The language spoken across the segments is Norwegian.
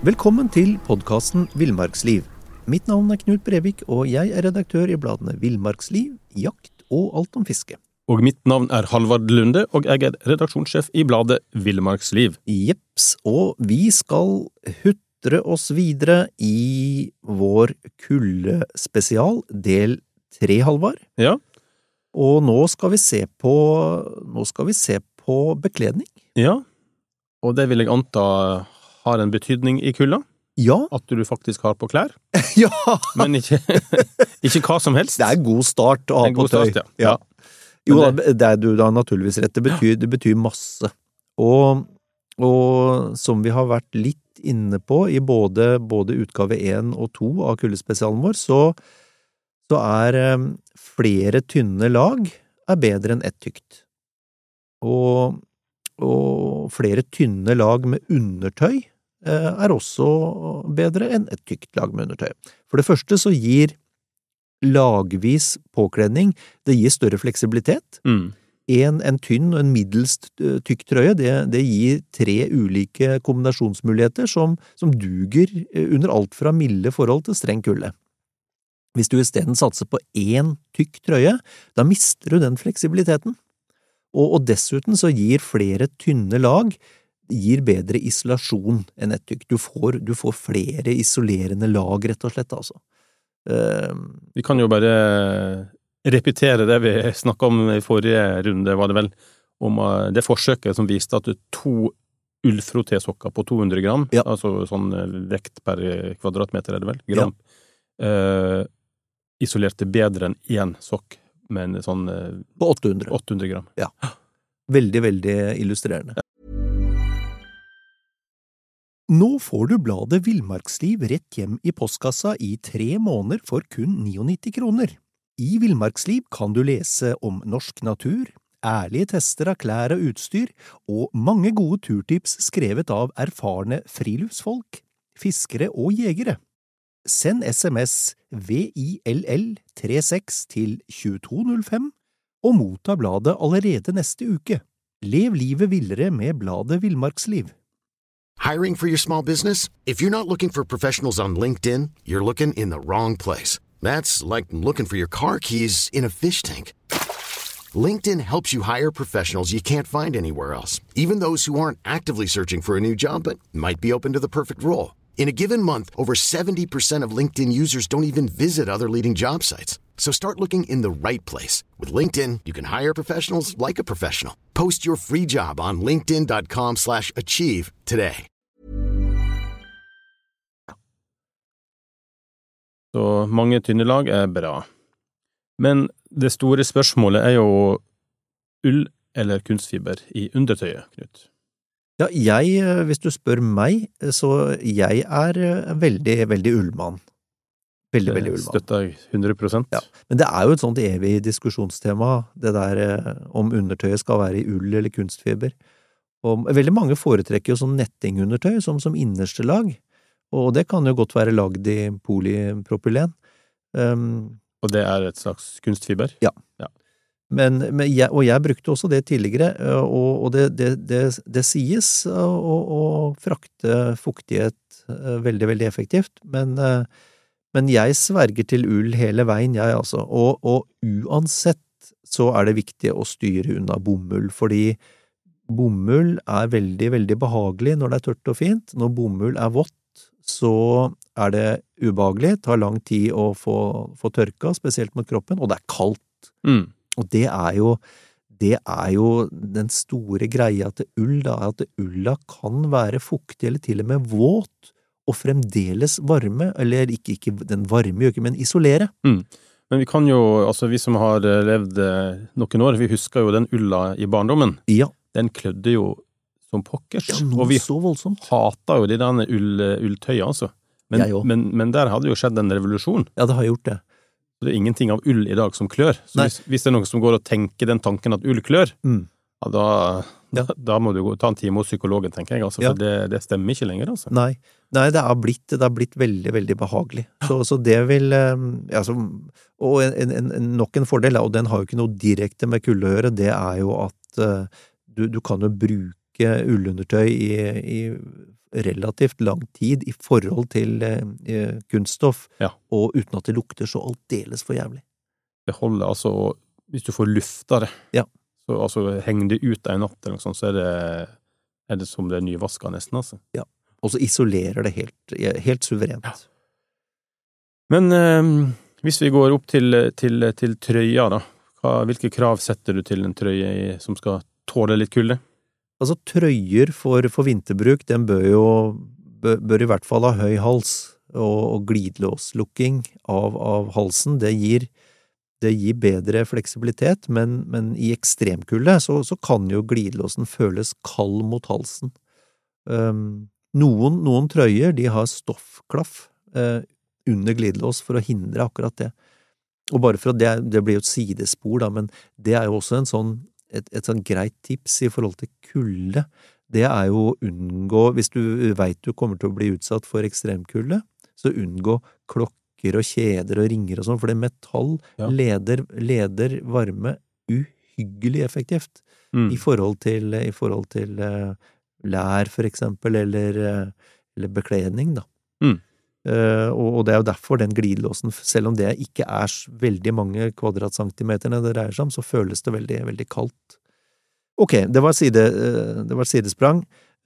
Velkommen til podcasten Villmarksliv. Mitt navn Knut Brevik, og jeg redaktør i bladene Villmarksliv, Jakt og Alt om fiske. Og mitt navn Halvard Lunde, og jeg redaksjonssjef i bladet Villmarksliv. Jeps, og vi skal hutre oss videre i vår kuldespesial, del 3, Halvard. Ja. Og nå skal vi se på bekledning. Ja, og det vil jeg anta har en betydning i kulda. Ja. At du faktisk har på klær. Ja. Men ikke hva som helst. Det god start å ha på tøy. Start, ja. Jo, det du da naturligvis rett. Det betyr masse. Og som vi har vært litt inne på i både utgave 1 og 2 av kuldespesialen vår, så flere tynne lag bedre enn ett tykt. Og flere tynne lag med undertøy også bedre enn et tykt lag med undertøy. For det første så gir lagvis påkledning, det gir større fleksibilitet. En tynn og en middels tykk trøye, det gir 3 ulike kombinasjonsmuligheter som duger under alt fra milde forhold til streng kulde. Hvis du i stedet satser på en tykk trøye, da mister du den fleksibiliteten. Og dessuten så gir flere tynne lag gir bedre isolasjon enn et tykt. Du får flere isolerende lag, rett og slett, altså. Vi kan jo bare repetere det vi snakket om i forrige runde, var det vel, om det forsøket som viste at 2 ullfrottésokker på 200 gram, ja. Altså sånn vekt per kvadratmeter er det vel, gram, ja. Isolerte bedre enn en sokk med en sånn på 800 gram. Ja. Veldig, veldig illustrerende. Nå får du bladet Villmarksliv rett hjem i postkassa i 3 måneder for kun 99 kroner. I Villmarksliv kan du lese om norsk natur, ærlige tester av klær og utstyr, og mange gode turtips skrevet av erfarne friluftsfolk, fiskere og jegere. Send SMS VILL36 til 2205 og motta bladet allerede neste uke. Lev livet villere med bladet Villmarksliv. Hiring for your small business? If you're not looking for professionals on LinkedIn, you're looking in the wrong place. That's like looking for your car keys in a fish tank. LinkedIn helps you hire professionals you can't find anywhere else, even those who aren't actively searching for a new job but might be open to the perfect role. In a given month, over 70% of LinkedIn users don't even visit other leading job sites. So start looking in the right place. With LinkedIn, you can hire professionals like a professional. Post your free job on linkedin.com/achieve today. Så mange tynne lag bra. Men det store spørsmålet jo ull eller kunstfiber i undertøyet, Knut? Ja, hvis du spør meg, så jeg veldig, veldig ullmann. Veldig, veldig ullmann. Støtter jeg 100%. Ja, men det jo et sånt evig diskusjonstema, det der om undertøyet skal være i ull eller kunstfiber. Og veldig mange foretrekker jo sånn nettingundertøy som innerste lag, og det kan jo godt være lagd i polypropylen. Og det et slags kunstfiber? Ja. Og jeg brukte også det tidligere, og det sies å frakte fuktighet veldig, veldig effektivt, men jeg sverger til ull hele veien, jeg altså, og uansett så det viktig å styre unna bomull, fordi bomull veldig, veldig behagelig når det tørt og fint. Når bomull vått, så det ubehagelig, tar lang tid å få tørka, spesielt mot kroppen, og det kaldt. Og det jo den store greia til ull, at ulla kan være fuktig eller til og med våt, og fremdeles varme, eller ikke den varme gjør ikke, men isolere. Men vi kan jo, altså vi som har levd noen år, vi husker jo den ulla i barndommen. Ja. Den klødde jo som pokkers. Ja, og vi hatet jo de denne ulltøyene, altså. Men der hadde jo skjedd en revolusjon. Ja, det har gjort det. Det ingenting av ull i dag som klør. Så hvis det noen som går og tenker den tanken at ull klør, da må du ta en time hos psykologen, tenker jeg, altså, for det stemmer ikke lenger, altså. Nei, det har blitt veldig, veldig behagelig. Så det vil, og nok en fordel, og den har jo ikke noe direkte med kulde å gjøre, det jo at du kan jo bruke bruke ullundertøy i relativt lang tid i forhold til kunststoff, og uten at det lukter så aldeles for jævlig. Det holder altså, hvis du får lufta det, så altså, henger det ut en natt eller noe sånt, så er det som det er nyvasket nesten, altså. Ja, og så isolerer det helt suverent. Ja. Men hvis vi går opp til trøya da, hvilke krav setter du til en trøye som skal tåle litt kulde? Altså trøyer for vinterbruk, den bør i hvert fall ha høy hals, og glidelåslukking av halsen, det gir bedre fleksibilitet, men i ekstremkulde så kan jo glidelåsen føles kald mot halsen. Noen trøyer, de har stoffklaff under glidelås for å hindre akkurat det. Og bare for at det blir jo et sidespor da, men det er jo også et sånn greit tips i forhold til kulde. Det er jo å unngå, hvis du vet du kommer til å bli utsatt for ekstremkulde, så unngå klokker og kjeder og ringer og sånn, for det metall leder varme uhyggelig effektivt i forhold til lær for eksempel, eller bekledning da. Og det er jo derfor den glidelåsen, selv om det ikke er veldig mange kvadratcentimeterne det dreier seg om, så føles det veldig, veldig kaldt. Ok, det var sidesprang.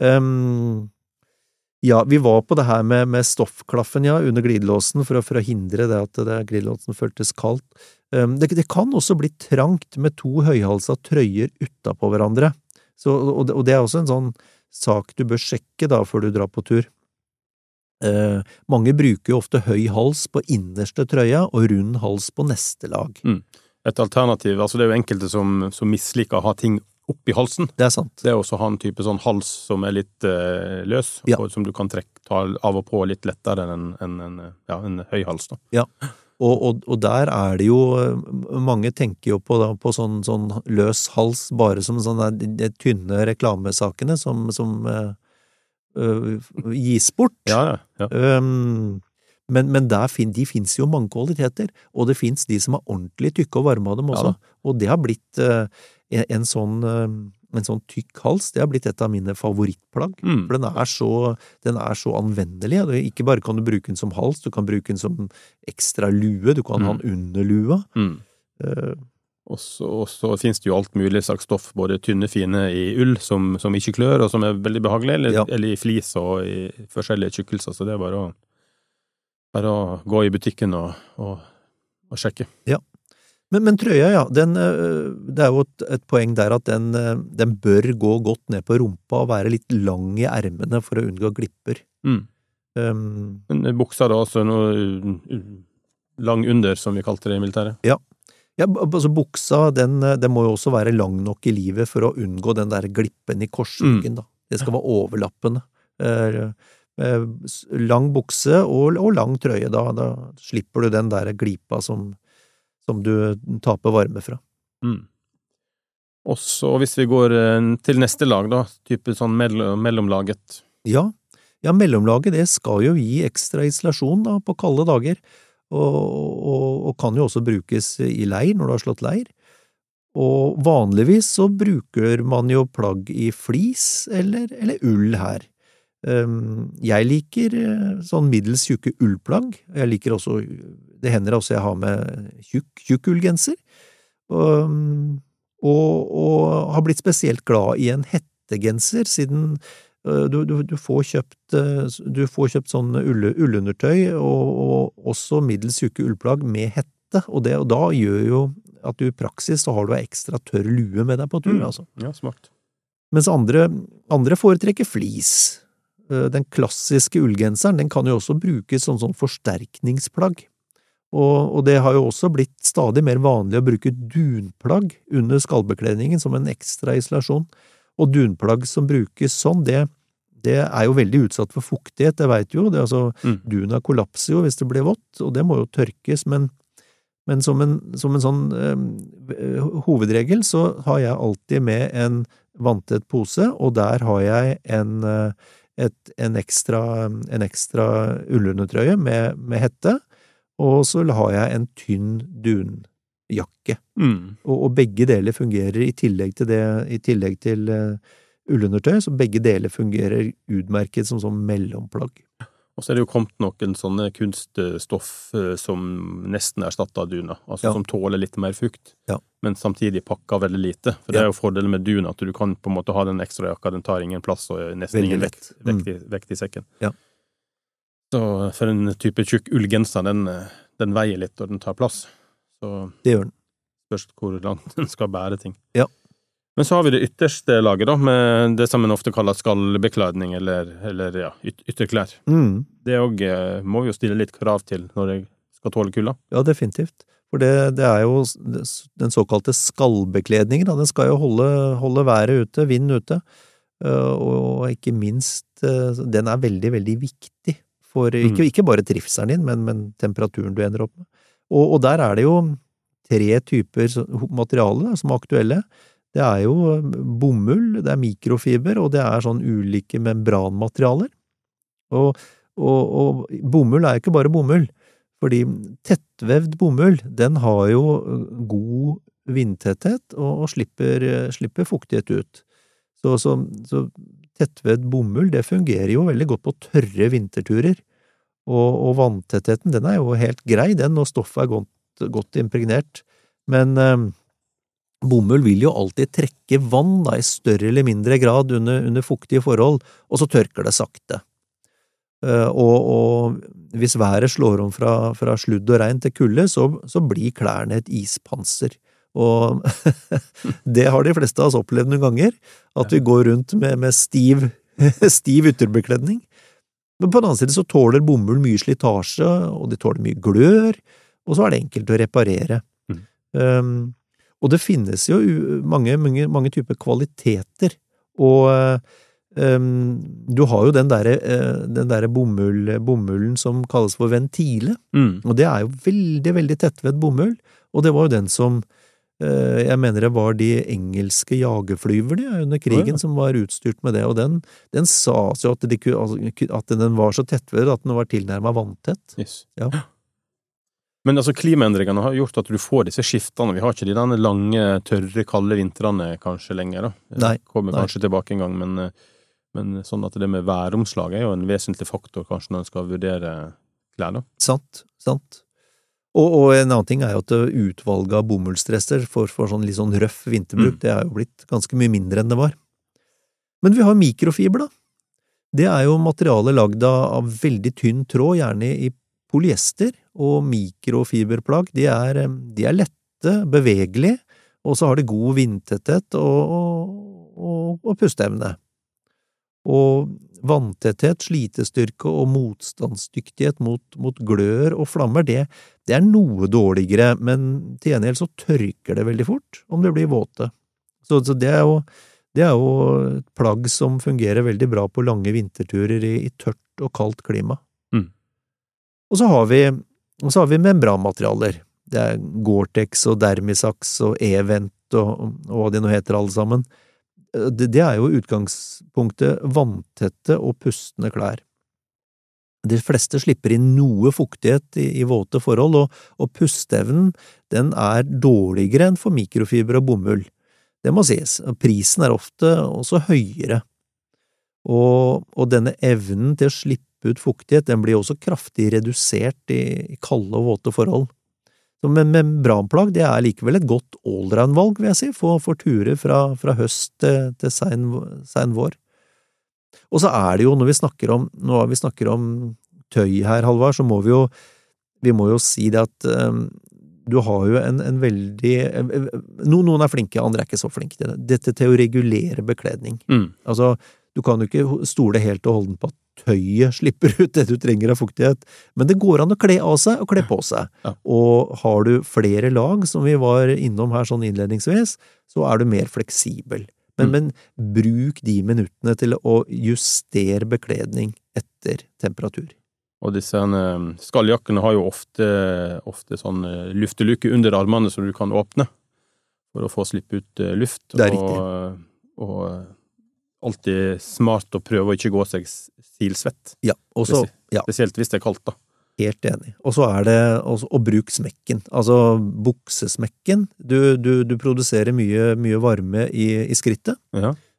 Ja, vi var på det her med stoffklaffen, under glidelåsen, for å hindre det at glidelåsen føltes kaldt. Det kan også bli trangt med to høyhalsa trøyer utenpå hverandre, og det er også en sånn sak du bør sjekke da før du drar på tur. Mange bruker jo ofte høy hals på innerste trøya og rund hals på neste lag. Et alternativ, altså det er jo enkelte som misliker å ha ting oppi halsen. Det er sant. Det er også å ha en type sånn hals som er litt løs, og som du kan ta av og på litt lettere enn en høy hals da. Ja, og der er det jo, mange tenker jo på sånn løs hals bare som sånne de tynne reklamesakene som gis bort. Ja. Men de finnes jo mange kvaliteter, og det finnes de som er ordentlig tykke og varme av dem også, og det har blitt en sånn tykk hals, det har blitt et av mine favorittplagg, for den er så anvendelig. Ikke bare kan du bruke den som hals, du kan bruke den som ekstra lue, du kan ha den under lua. Og så finnes det jo alt mulig slags stoff, både tynne, fine i ull, som ikke klør, og som er veldig behagelig, eller i flis og i forskjellige tjukkelser, så det er bare å gå i butikken og sjekke. Ja. Men trøya, det er jo et poeng der at den bør gå godt ned på rumpa og være litt lang i ermene for å unngå glipper. Men buksa da, altså noe lang under, som vi kalte det i militæret? Ja, altså buksa, den må jo også være lang nok i livet for å unngå den der glippen i korsryggen da. Det skal være overlappende. Lang bukse og lang trøye, da slipper du den der glipa som du taper varme fra. Og så hvis vi går til neste lag da, type sånn mellomlaget. Ja, mellomlaget det skal jo gi ekstra isolasjon da, på kalde dager. Og kan jo også brukes i leir når du har slått leir. Og vanligvis så bruker man jo plagg i flis eller ull her. Jeg liker sånn middels tjukke ullplagg. Jeg liker også, det hender også jeg har med tjukk ullgenser. Og har blitt spesielt glad i en hettegenser, siden du får kjøpt sånn ullundertøy og også middels tjukke ullplagg med hette, og da gjør jo at du i praksis så har du ekstra tørr lue med deg på tur, altså. Ja, smart. Mens andre foretrekker flis. Den klassiske ullgenseren, den kan jo også brukes som sånn forsterkningsplagg. Og det har jo også blitt stadig mer vanlig å bruke dunplagg under skallbekledningen som en ekstra isolasjon. Og dunplagg som brukes sånn, det er jo veldig utsatt for fuktighet, det vet du jo. Duna kollapser jo hvis det blir vått, og det må jo tørkes, men som en sånn hovedregel så har jeg alltid med en vanntett pose, og der har jeg en ekstra ullundertrøye med hette, og så har jeg en tynn dunjakke. Og begge deler fungerer i tillegg til ullundertøy, så begge deler fungerer utmerket som sånn mellomplagg. Og så det jo kommet noen sånne kunststoff som nesten erstatter duna, altså som tåler litt mer fukt, men samtidig pakker veldig lite. For det jo fordelen med duna, at du kan på en måte ha den ekstra jakka, den tar ingen plass og nesten ingen vekt i sekken. Ja. Så for en type tjukk ullgenser, den veier litt og den tar plass. Så det gjør den. Spørs hvor langt den skal bære ting. Ja. Men så har vi det ytterste laget da, med det som man ofte kaller skallbeklædning, eller ytterklær. Det også, må vi jo stille litt krav til når det skal tåle kulda. Ja, definitivt. For det jo den såkalte skallbekledningen, da. Den skal jo holde været ute, vind ute, og ikke minst, den veldig, veldig viktig for, ikke bare trivselen din, men temperaturen du ender opp med. Og der det jo 3 typer materiale som aktuelle. Det jo bomull, det mikrofiber, og det sånn ulike membranmaterialer. Og bomull ikke bare bomull, fordi tettvevd bomull, den har jo god vindtetthet og slipper fuktighet ut. Så tettvevd bomull, det fungerer jo veldig godt på tørre vinterturer, og vanntettheten, den jo helt grei, den, når stoffet godt impregnert, men bomull vil jo alltid trekke vann da, i større eller mindre grad under fuktige forhold, og så tørker det sakte. Og hvis været slår om fra sludd og regn til kulde, så blir klærne et ispanser. Og det har de fleste av oss opplevd noen ganger, at vi går rundt med stiv ytterbekledning. Men på den annen side så tåler bomull mye slitasje, og de tåler mye glør, og så det enkelt å reparere. Og det finnes jo mange typer kvaliteter, og du har jo den der bomullen som kalles for ventile, og det jo veldig, veldig tettvedd bomull, og det var jo den som, jeg mener det var de engelske jagerflyverne under krigen som var utstyrt med det, og den sa så at den var så tettvedd at den var tilnærmet vanntett. Yes. Ja. Men altså, klimaendringene har gjort at du får disse skiftene. Vi har ikke de denne lange, tørre, kalde vintrene kanskje lenger da. Nei. Kommer kanskje tilbake en gang, men sånn at det med væromslag jo en vesentlig faktor kanskje når en skal vurdere klær da. Sant. Og en annen ting jo at utvalget av bomullsdresser for sånn litt sånn røff vinterbruk, det jo blitt ganske mye mindre enn det var. Men vi har mikrofiber da. Det jo materiale lagd av veldig tynn tråd, gjerne i polyester, og mikrofiberplagg, de lette, bevegelige, og så har de god vindtetthet og pusteevne. Og vanntetthet, slitestyrke og motstandsdyktighet mot glør og flammer, det noe dårligere, men til gjengjeld så tørker det veldig fort om det blir våte. Så det jo et plagg som fungerer veldig bra på lange vinterturer i tørt og kaldt klima. Og så har vi membranmaterialer. Det Gore-Tex og Dermisax og Event og hva de nå heter alle sammen. Det jo utgangspunktet vanntette og pustende klær. De fleste slipper inn noe fuktighet i våte forhold, og pusteevnen, den dårligere enn for mikrofiber og bomull. Det må sies. Prisen ofte også høyere. Og denne evnen til å slippe ut fuktighet, den blir også kraftig redusert i kalde og våte forhold. Men membranplagg, det likevel et godt allround-valg, vil jeg si, for turer fra høst til sen vår. Og så det jo, når vi snakker om tøy her, Halvard, så må vi må jo si det at du har jo en veldig noen flinke, andre ikke så flinke til det. Dette til å regulere bekledning. Altså, du kan jo ikke stole helt og holden på at tøyet slipper ut det du trenger av fuktighet, men det går an å kle av seg og kle på seg. Ja. Og har du flere lag, som vi var innom her sånn innledningsvis, så du mer fleksibel. Men bruk de minuttene til å justere bekledning etter temperatur. Og disse skalljakkene har jo ofte sånn lufteluke under armene som du kan åpne for å få slippe ut luft. Det riktig. Og alltid smart å prøve å ikke gå seg silsvett. Ja, også, Spesielt hvis det kaldt da. Helt enig. Og så det å bruke smekken, altså buksesmekken. Du produserer mye varme i skrittet. Ja.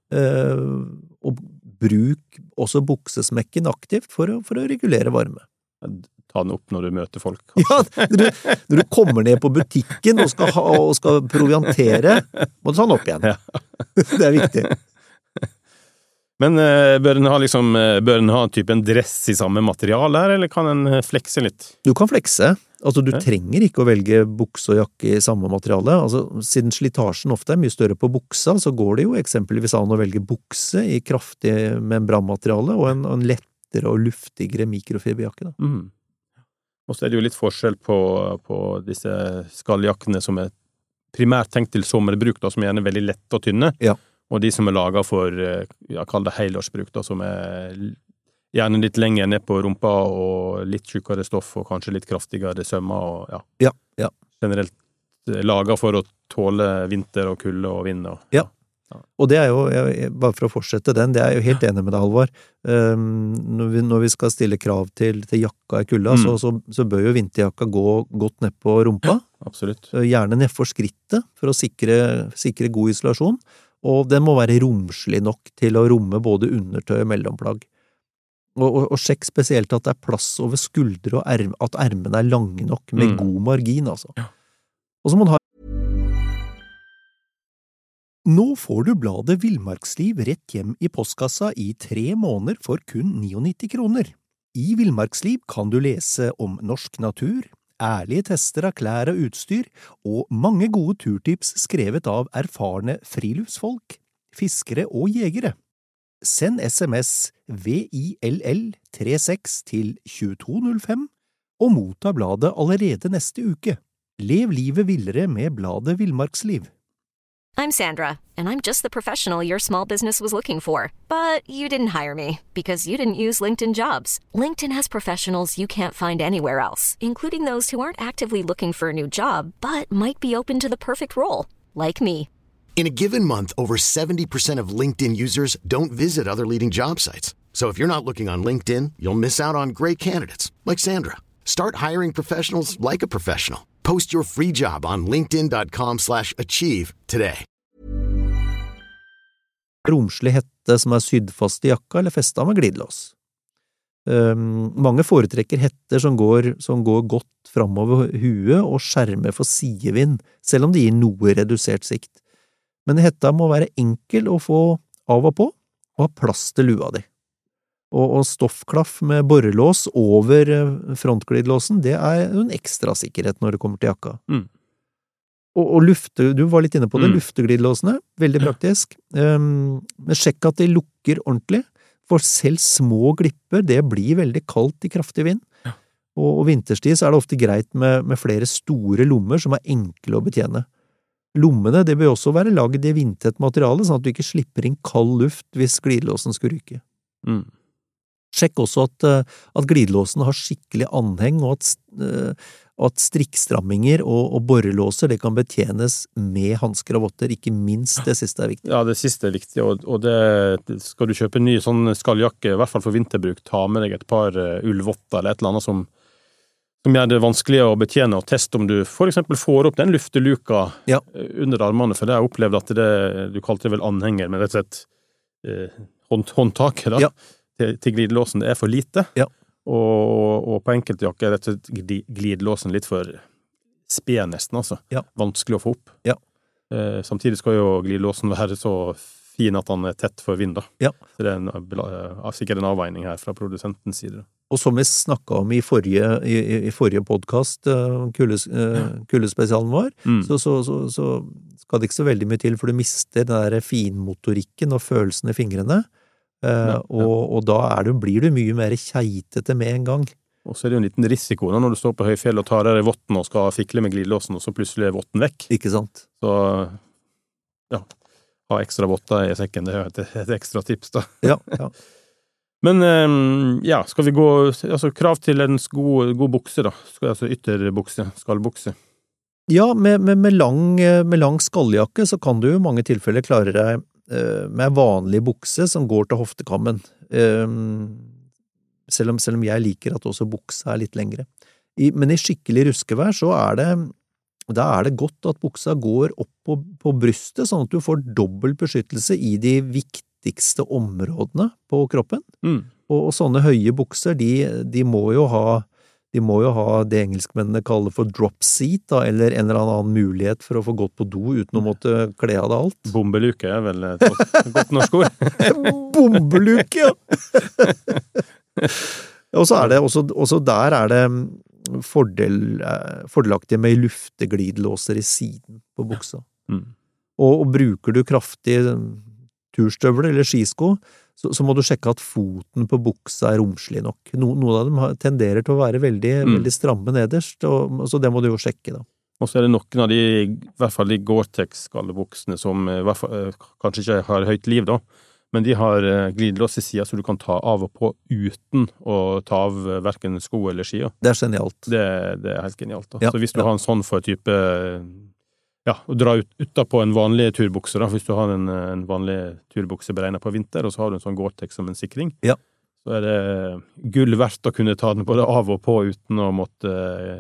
og bruk også buksesmekken aktivt for å regulere varme. Ta den opp når du møter folk. Ja, når du kommer ned på butikken og skal proviantere, må du ta den opp igjen. Ja. Det viktig. Men bør den ha typ en dress i samme materiale her, eller kan den flekse litt? Du kan flekse. Altså, du trenger ikke å velge bukse og jakke i samme materiale. Altså, siden slitasjen ofte mye større på buksa, så går det jo eksempelvis an å velge bukse i kraftig membranmateriale og en lettere og luftigere mikrofiberjakke. Og så det jo litt forskjell på disse skalljakkene som primært tenkt til sommerbruk, da, som gjerne veldig lette og tynne. Ja. Og de som laget for, kall det helårsbruk, da, som gjerne litt lenger ned på rumpa, og litt tjukkere stoff, og kanskje litt kraftigere sømmer, og ja. Generelt laget for å tåle vinter og kulde og vind. Ja. Og det jo, bare for å fortsette den, det jeg jo helt enig med deg, Halvor. Når vi skal stille krav til jakka i kulda, så bør jo vinterjakka gå godt ned på rumpa. Absolutt. Gjerne ned for skrittet, for å sikre god isolasjon. Og den må være romslig nok til å romme både undertøy og mellomplagg. Og sjekk spesielt at det plass over skuldre og at ermene lange nok, med god margin, altså. Ja. Og så må man ha. Nå får du bladet Villmarksliv rett hjem i postkassa i 3 måneder for kun 99 kroner. I Villmarksliv kan du lese om norsk natur, ærlige tester av klær og utstyr, og mange gode turtips skrevet av erfarne friluftsfolk, fiskere og jegere. Send SMS VILL36 til 2205 og motta bladet allerede neste uke. Lev livet villere med bladet Villmarksliv. I'm Sandra, and I'm just the professional your small business was looking for. But you didn't hire me, because you didn't use LinkedIn Jobs. LinkedIn has professionals you can't find anywhere else, including those who aren't actively looking for a new job, but might be open to the perfect role, like me. In a given month, over 70% of LinkedIn users don't visit other leading job sites. So if you're not looking on LinkedIn, you'll miss out on great candidates, like Sandra. Start hiring professionals like a professional. Post your free job on linkedin.com/achieve today. Romslig hette som sydd fast i jakka eller festet med glidelås. Mange foretrekker hetter som går godt framover huet og skjermer for sidevind, selv om de gir noe redusert sikt. Men hetta må være enkel å få av og på, og ha plass til lua di. Og stoffklaff med borrelås over frontglidelåsen, det en ekstra sikkerhet når det kommer til jakka. Og du var litt inne på det, lufteglidelåsene, veldig praktisk. Men sjekk at de lukker ordentlig, for selv små glipper, det blir veldig kaldt i kraftig vind. Og vinterstid så det ofte greit med flere store lommer som enkle å betjene. Lommene, det bør også være laget i vindtett materiale, sånn at du ikke slipper inn kald luft hvis glidelåsen skal ryke. Sjekk også at glidelåsen har skikkelig anheng, og at strikkstramminger og borrelåser det kan betjenes med handsker og votter, ikke minst det siste viktig. Ja, det siste viktig, og det skal du kjøpe en ny sånn skalljakke, i hvert fall for vinterbruk, ta med deg et par ullvotter eller et eller annet som gjør det vanskelig å betjene, og teste om du for eksempel får opp den lufteluka under armene, for det har jeg opplevd at du kalte det vel anhenger, men rett og slett håndtaket da. Til glidelåsen, det for lite, og på enkelte jakker rett og slett glidelåsen litt for sped nesten, altså. Vanskelig å få opp. Samtidig skal jo glidelåsen være så fin at han tett for vind, da. Så det sikkert en avveining her fra produsentens side. Og som vi snakket om i forrige podcast, kuldespesialen vår, så skal det ikke så veldig mye til, for du mister den der finmotorikken og følelsen i fingrene, og da blir du mye mer keitete med en gang. Og så det jo en liten risiko da, når du står på høyfjell og tar deg i votten og skal fikle med glidelåsen, og så plutselig votten vekk. Ikke sant? Så, ha ekstra votter i sekken, det et ekstra tips da. Men, skal vi gå, altså krav til en god bukse da, altså ytterbukse, skallbukse. Ja, med lang skalljakke så kan du i mange tilfeller klare deg med vanlig bukse som går til hoftekammen, selv om jeg liker at også bukse litt lengre. Men i skikkelig ruskevær så det Da det godt at buksa går opp på brystet, sånn at du får dobbelt beskyttelse i de viktigste områdene på kroppen. Og sånne høye bukser, de må jo ha det engelskmennene kaller for drop seat, da, eller en eller annen mulighet for å få gått på do uten å måtte kle av det alt. Bombeluke vel et godt norsk ord. Bombeluke, ja! Og så det også der det fordelaktig med lufteglidelåser i siden på buksa. Og bruker du kraftig turstøvler eller skisko, så må du sjekke at foten på buksa romslig nok. Noen av dem tenderer til å være veldig stramme nederst, så det må du jo sjekke da. Og så det noen av de, i hvert fall de Gore-Tex-skallebuksene som i hvert fall, kanskje ikke har høyt liv da, men de har glidelås i siden, så du kan ta av og på uten å ta av hverken sko eller skia. Det genialt. Det helt genialt da. Ja, så hvis du har en sånn for type, å dra ut på en vanlig turbukse da, hvis du har en vanlig turbukse beregnet på vinter, og så har du en sånn Gore-Tex som en sikring, så det gull verdt å kunne ta den både av og på uten å måtte,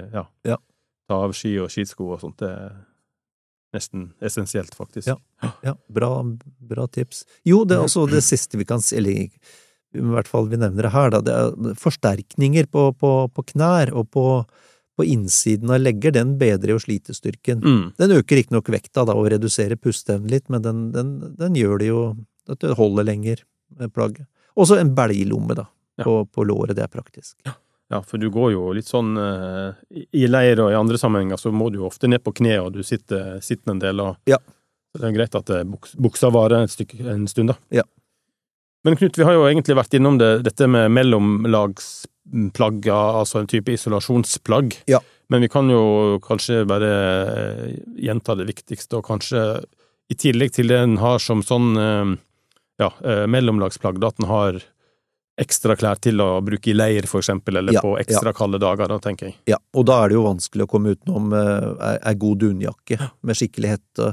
ta av ski og skisko og sånt. Det nesten essensielt, faktisk. Ja, bra tips. Jo, det også det siste vi kan si, eller i hvert fall vi nevner det her, da, det forsterkninger på knær og på innsiden av legger, den bedrer jo slitestyrken. Den øker ikke nok vekta da, og reduserer pusteevnen litt, men den gjør det jo at det holder lenger plagget. Også en belglomme da, på låret, det praktisk. Ja, for du går jo litt sånn i leir og i andre sammenhenger, så må du jo ofte ned på kne, og du sitter en del, og det greit at buksa varer en stund da. Ja. Men Knut, vi har jo egentlig vært innom dette med mellomlagsplagg, altså en type isolasjonsplagg, men vi kan jo kanskje bare gjenta det viktigste, og kanskje i tillegg til det den har som sånn mellomlagsplagg, at den har ekstra klær til å bruke i leir, for eksempel, eller på ekstra kalde dager, da, tenker jeg. Ja, og da det jo vanskelig å komme utenom en god dunjakke med skikkelig hette,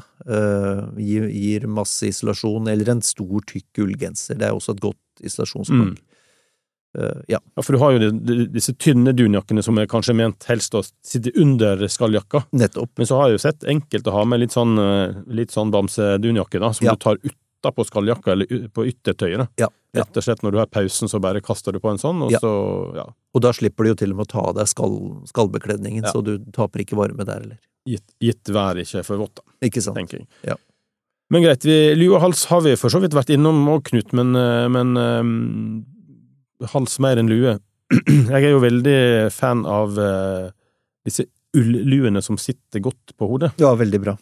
gir masse isolasjon, eller en stor, tykk ullgenser. Det også et godt isolasjonsplagg. Ja, for du har jo disse tynne dunjakkene som kanskje ment helst å sitte under skalljakka. Nettopp. Men så har jeg jo sett enkelt å ha med litt sånn bamse dunjakke, da, som du tar ut på skalljakka eller på yttertøyet da. Rett og slett når du har pausen så bare kaster du på en sånn, og så, Og da slipper du jo til og med å ta av deg skallbekledningen, så du taper ikke varme der, eller? Gitt vær ikke for vått da. Ikke sant. Tenker jeg. Ja. Men greit, lue og hals har vi for så vidt vært innom og Knut, men hals mer enn lue. Jeg jo veldig fan av disse ullluene som sitter godt på hodet. Ja, veldig bra.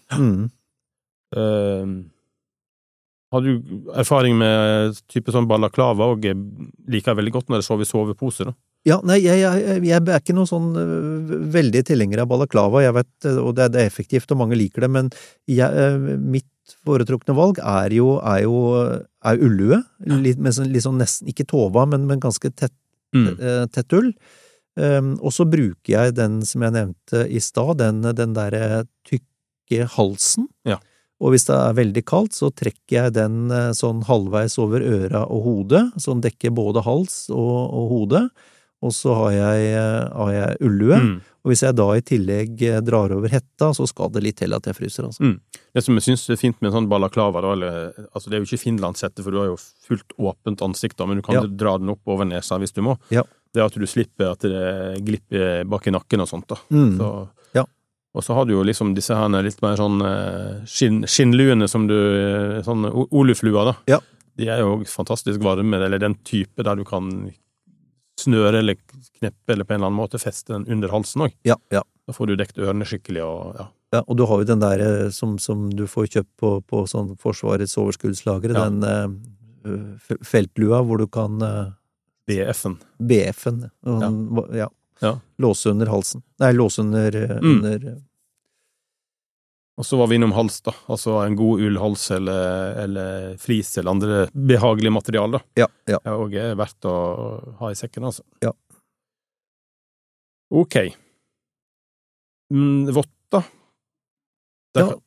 Har du erfaring med type sånn balaklava og liker veldig godt når det sover i sovepose da? Ja, nei, jeg ikke noen sånn veldig tilhenger av balaklava, jeg vet, og det effektivt, og mange liker det, men mitt foretrukne valg jo ullue, litt sånn nesten, ikke tova, men ganske tett ull, og så bruker jeg den som jeg nevnte i stad, den der tykke halsen, og hvis det veldig kaldt, så trekker jeg den sånn halvveis over øra og hodet, så den dekker både hals og hode, og så har jeg ullue, og hvis jeg da i tillegg drar over hetta, så skal det litt til at jeg fryser, altså. Det som jeg synes er fint med en sånn balaklava, da, altså det jo ikke finlandshette, for du har jo fullt åpent ansikt, da, men du kan dra den opp over nesa hvis du må. Det at du slipper at det glipper bak i nakken og sånt, da. Og så har du jo liksom disse her litt mer sånn skinnluene som du, sånn oluflua da. De jo fantastisk varme, eller den type der du kan snøre eller kneppe eller på en eller annen måte feste den under halsen også. Da får du dekt ørene skikkelig og og du har jo den der som du får kjøpt på sånn Forsvarets overskuddslagre, den feltlua hvor du kan BF-en. Låse under halsen. Nei, låse under Og så var vi innom hals da, altså en god ullhals eller flis eller andre behagelige material da. Det også verdt å ha i sekken, altså. Ok. Votter?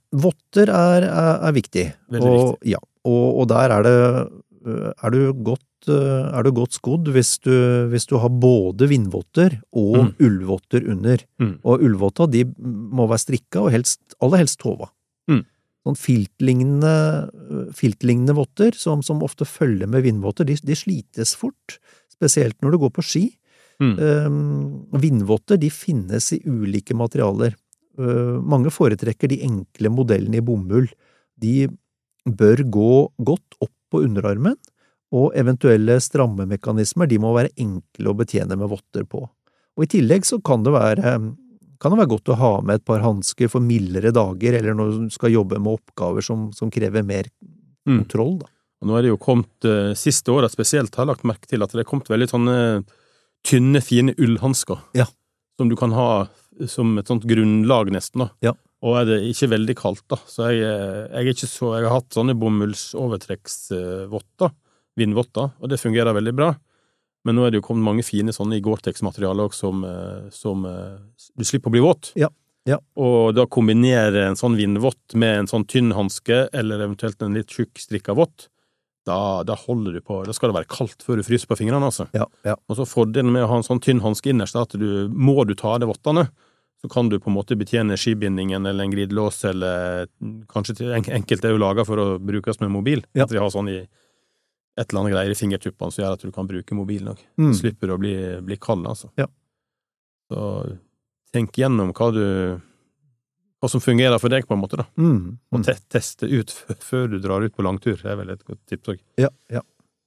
Votter er viktig. Veldig viktig. Og der du godt godt skodd hvis du har både vindvotter og ullvotter under. Og ullvotta, de må være strikka og aller helst tova. Sånn filtlignende votter, som ofte følger med vindvotter, de slites fort, spesielt når du går på ski. Vindvotter, de finnes i ulike materialer. Mange foretrekker de enkle modellene i bomull. De bør gå godt opp på underarmen, og eventuelle strammemekanismer, de må være enkle å betjene med votter på. Og i tillegg så kan det være godt å ha med et par handsker for mildere dager, eller når du skal jobbe med oppgaver som krever mer kontroll, da. Og nå er det jo kommet, siste året spesielt, har jeg lagt merke til at det er kommet veldig sånne tynne, fine ullhandsker, som du kan ha som et sånt grunnlag nesten, da. Ja. Og er det ikke veldig kaldt, da, så jeg har hatt sånne bomullsovertrekksvotter, vindvotter, og det fungerer veldig bra. Men nå er det jo kommet mange fine sånne i Gore-Tex-materialer også, som du slipper å bli våt. Ja. Og da kombinere en sånn vindvott med en sånn tynn handske, eller eventuelt en litt tjukk strikka vott, da holder du på, da skal det være kaldt før du fryser på fingrene, altså. Ja. Og så fordelen med å ha en sånn tynn handske innerst, at må du ta av det vottene, så kan du på en måte betjene skibindingen eller en glidelås, eller kanskje enkelte er jo laget for å brukes med mobil. At vi har sånn i et eller annet greier i fingertuppene som gjør at du kan bruke mobilen også. Slipper å bli kald, altså. Ja. Så tenk gjennom hva som fungerer for deg på en måte, da. Og teste ut før du drar ut på langtur. Det er vel et godt tips også. Ja.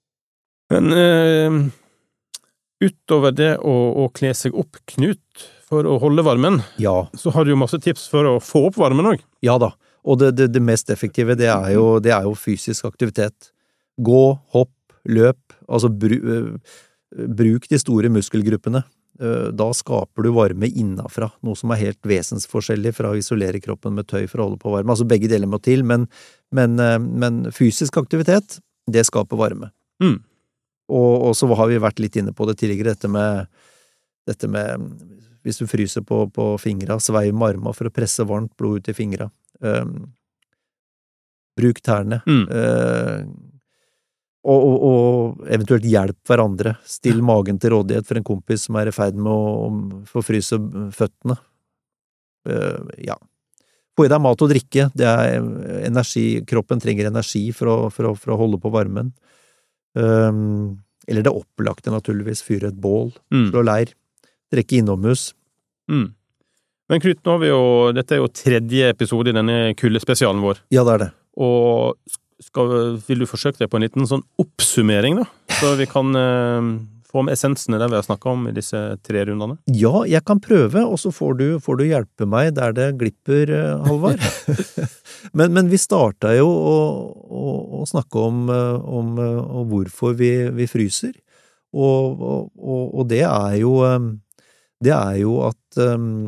Men utover det å kle seg opp, Knut, for å holde varmen, så har du jo masse tips for å få opp varmen også. Ja da, og det mest effektive, det er jo fysisk aktivitet. Gå, hopp, løp, altså bruk de store muskelgruppene. Da skaper du varme innafra, noe som er helt vesensforskjellig fra å isolere kroppen med tøy for å holde på varme. Altså begge deler må til, men fysisk aktivitet, det skaper varme. Og så har vi vært litt inne på det tidligere, dette med hvis du fryser på fingra, sveiv med armene for å presse varmt blod ut i fingra. Bruk tærne. Og eventuelt hjelp hverandre. Still magen til rådighet for en kompis som er i ferd med å forfryse føttene. Få i deg mat og drikke. Det er energi, kroppen trenger energi for å holde på varmen. Eller det opplagte naturligvis, fyre et bål, slå leir, trekke innomhus. Men Knut, nå har vi dette er jo 3. episode i denne kuldespesialen vår. Ja, det er det. Og vil du forsøke deg på en liten sånn oppsummering da? Så vi kan få med essensene der vi har snakket om i disse 3 rundene? Ja, jeg kan prøve, og så får du hjelpe meg der det glipper, Halvard. men vi startet jo å snakke om hvorfor vi fryser, og det er jo at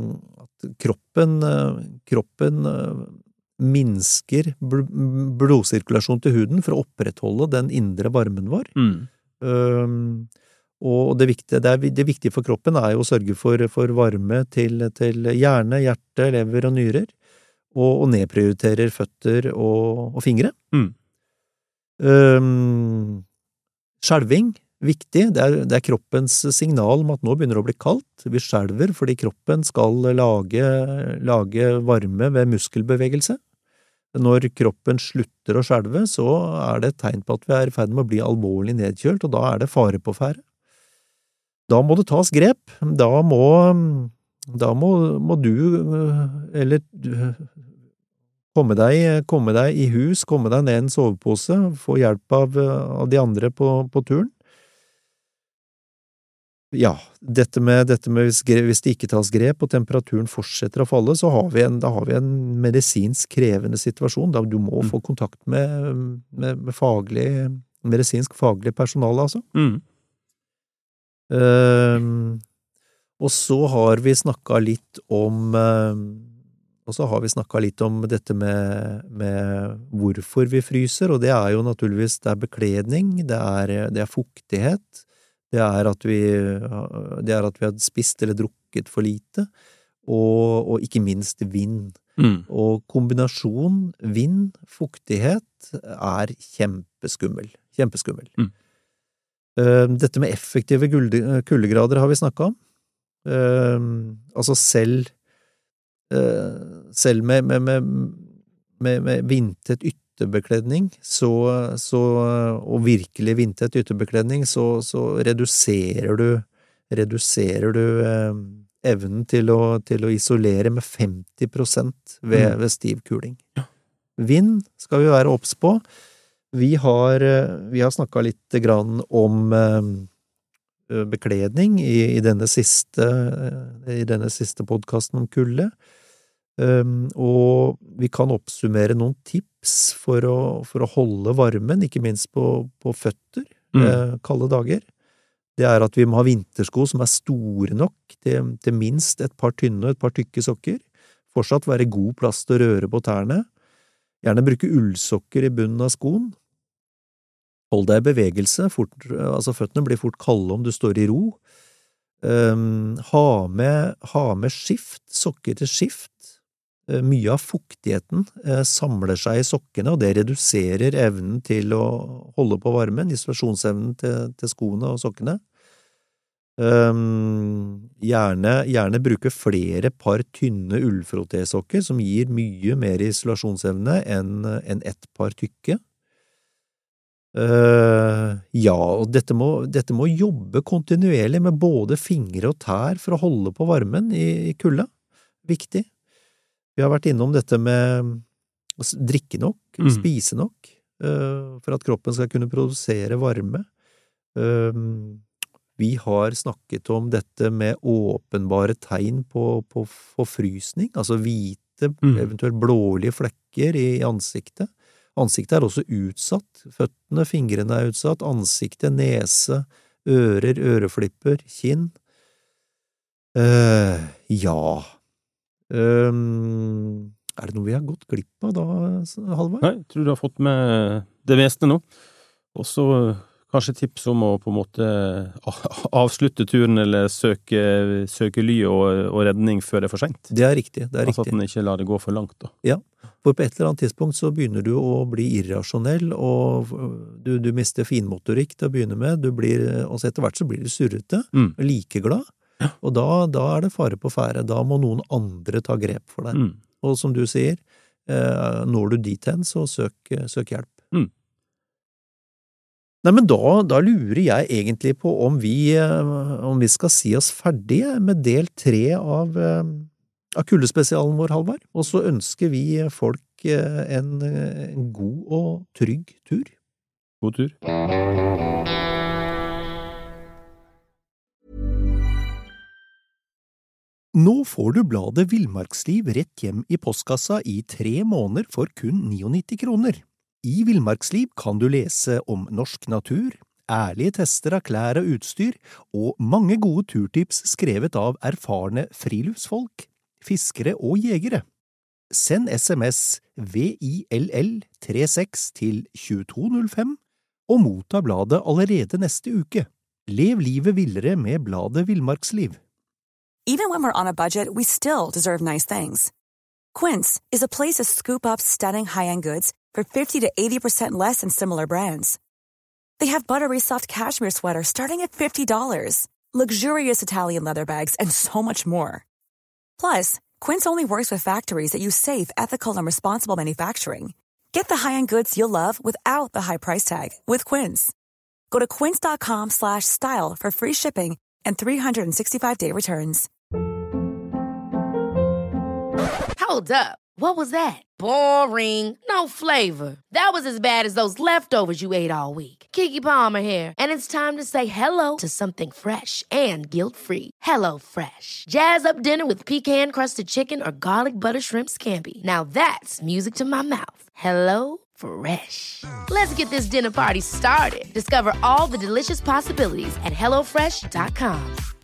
kroppen minsker blodsirkulasjon til huden for å opprettholde den indre varmen vår. Og det viktige for kroppen er jo å sørge for varme til hjerne, hjerte, lever og nyrer, og nedprioriterer føtter og fingre. Skjelving, viktig, det er kroppens signal om at nå begynner det å bli kaldt. Vi skjelver fordi kroppen skal lage varme ved muskelbevegelse. Når kroppen slutter å skjelve, så er det et tegn på at vi er i ferd med å bli alvorlig nedkjølt, og da er det fare på ferde. Da må det tas grep. Da må du, eller komme deg i hus, komme deg ned i en sovepose, få hjelp av de andre på turen. Ja, dette med hvis det ikke tas grep og temperaturen fortsetter å falle, så har vi en medisinsk krevende situasjon, da du må få kontakt med medisinsk faglig personale, altså. Og så har vi snakket litt om dette med hvorfor vi fryser, og det er jo naturligvis, det er bekledning, det er fuktighet, det er at vi har spist eller drukket for lite, og ikke minst vind. Og kombinasjon vind, fuktighet er kjempeskummel. Dette med effektive kuldegrader har vi snakket om. Altså selv med vindtett ytterbekledning, og virkelig vindtett ytterbekledning, så reduserer du evnen til å isolere med 50% ved stiv kuling. Ja. Vind skal vi være obs på. Vi har snakket litt grann om bekledning i denne siste podcasten om kulde. Og vi kan oppsummere noen tips for å holde varmen, ikke minst på føtter, kalde dager. Det at vi må ha vintersko som store nok til minst et par tynne og et par tykke sokker. Fortsatt være god plass til å røre på tærne. Gjerne bruke ullsokker i bunnen av skoen. Hold deg i bevegelse, altså føttene blir fort kalde om du står i ro. Ha med skift, sokker til skift. Mye av fuktigheten samler seg i sokkene, og det reduserer evnen til å holde på varmen, isolasjonsevnen til skoene og sokkene. Gjerne bruke flere par tynne ullfrottésokker som gir mye mer isolasjonsevne enn ett par tykke. Og dette må jobbe kontinuerlig med både fingre og tær for å holde på varmen i kulda. Viktig. Vi har vært innom dette med å drikke nok, spise nok, for at kroppen skal kunne produsere varme. Vi har snakket om dette med åpenbare tegn på forfrysning, altså hvite, eventuelt blålige flekker i ansiktet. Ansiktet også utsatt, føttene, fingrene utsatt, ansiktet, nese, ører, øreflipper, kinn. Det noe vi har gått glipp av da, Halvard? Nei, jeg tror du har fått med det meste nå. Og så kanskje tips om å på en måte avslutte turen eller søke ly og redning før det for sent. Det riktig, det Altså at den ikke lar det gå for langt da. Ja, for på et eller annet tidspunkt så begynner du å bli irrasjonell, og du mister finmotorikk til å begynne med, og så etter hvert så blir du surrete, likeglad. Og da det fare på fære, da må noen andre ta grep for deg. Og som du sier, når du dit hen, så søk hjelp. Nei, men da lurer jeg egentlig på om vi skal si oss ferdige med del 3 av kuldespesialen vår, Halvard. Og så ønsker vi folk en god og trygg tur. God tur. Nå får du bladet Villmarksliv rett hjem i postkassa i 3 måneder for kun 99 kroner. I Villmarksliv kan du lese om norsk natur, ærlige tester av klær og utstyr, og mange gode turtips skrevet av erfarne friluftsfolk, fiskere og jegere. Send SMS VILL36 til 2205 og motta bladet allerede neste uke. Lev livet villere med bladet Villmarksliv. Even when we're on a budget, we still deserve nice things. Quince is a place to scoop up stunning high-end goods for 50 to 80% less than similar brands. They have buttery soft cashmere sweaters starting at $50, luxurious Italian leather bags, and so much more. Plus, Quince only works with factories that use safe, ethical, and responsible manufacturing. Get the high-end goods you'll love without the high price tag with Quince. Go to quince.com/style for free shipping and 365-day returns. Hold up. What was that? Boring. No flavor. That was as bad as those leftovers you ate all week. Keke Palmer here, and it's time to say hello to something fresh and guilt-free. Hello Fresh. Jazz up dinner with pecan-crusted chicken or garlic butter shrimp scampi. Now that's music to my mouth. Hello Fresh. Let's get this dinner party started. Discover all the delicious possibilities at HelloFresh.com.